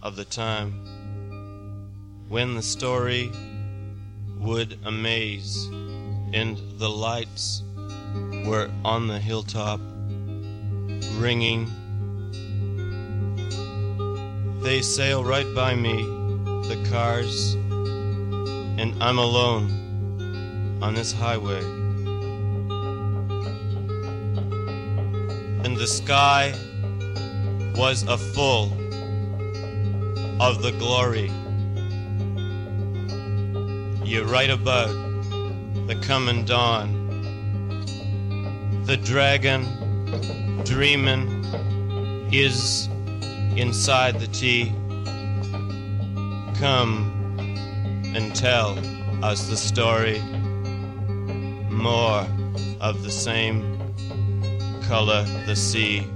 of the time when the story would amaze, and the lights were on the hilltop ringing. They sail right by me, the cars, and I'm alone on this highway. And the sky was a full of the glory. You write about the coming dawn, the dragon dreaming is inside the tea. Come and tell us the story, more of the same color the sea.